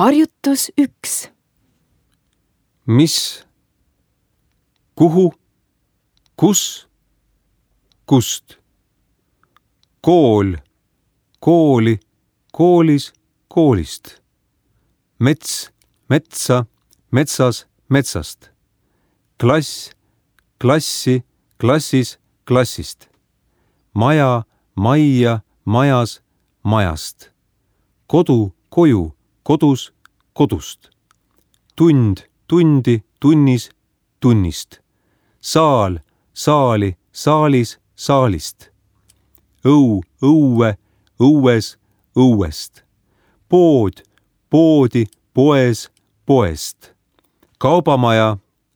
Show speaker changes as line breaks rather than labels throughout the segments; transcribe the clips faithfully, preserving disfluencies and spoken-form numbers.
Harjutus üks.
Mis, kuhu, kus, kust. Kool, kooli, koolis, koolist. Mets, metsa, metsas, metsast. Klass, klassi, klassis, klassist. Maja, majja, majas, majast. Kodu, koju, kodus, kodust. Tund, tundi, tunnis, tunnist. Saal, saali, saalis, saalist. Õu, õue, õues, õuest. Pood, poodi, poes, poest. Kaubamaja,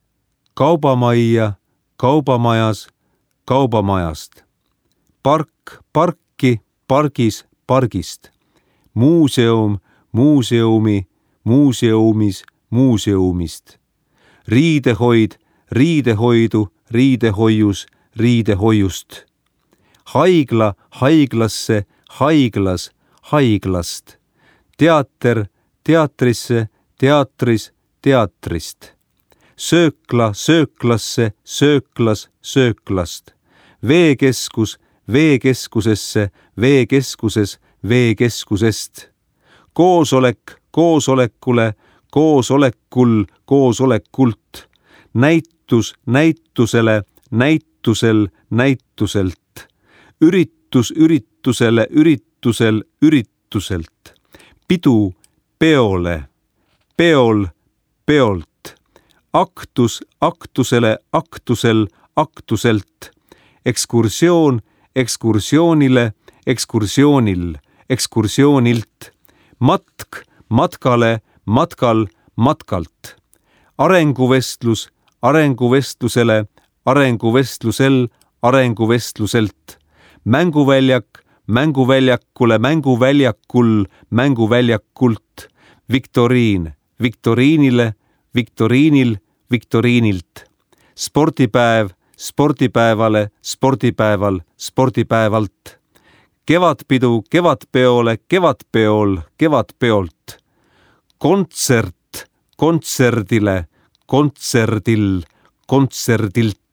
kaubamajja, kaubamajas, kaubamajast. Park, parki, pargis, pargist. Muuseum, muuseumi, muuseumis, muuseumist. Riidehoid, riidehoidu, riidehoius, riidehoiust. Haigla, haiglasse, haiglas, haiglast. Teater, teatrisse, teatris, teatrist. Söökla, sööklasse, sööklas, sööklast. Veekeskus, veekeskusesse, veekeskuses, veekeskusest. Koosolek, koosolekule, koosolekul, koosolekult. Näitus, näitusele, näitusel, näituselt. Üritus, üritusele, üritusel, ürituselt. Pidu, peole, peol, peolt. Aktus, aktusele, aktusel, aktuselt. Ekskursioon, ekskursioonile, ekskursioonil, ekskursioonilt. Matk, matkale, matkal, matkalt. Arenguvestlus, arenguvestlusele, arenguvestlusel, arenguvestluselt. Mänguväljak, mänguväljakule, mänguväljakul, mänguväljakult. Viktoriin, viktoriinile, viktoriinil, viktoriinilt. Spordipäev, spordipäevale, spordipäeval, spordipäevalt. Kevadpidu, kevadpeole, kevadpeol, kevadpeolt. Kontsert, kontserdile, kontserdil, kontserdilt.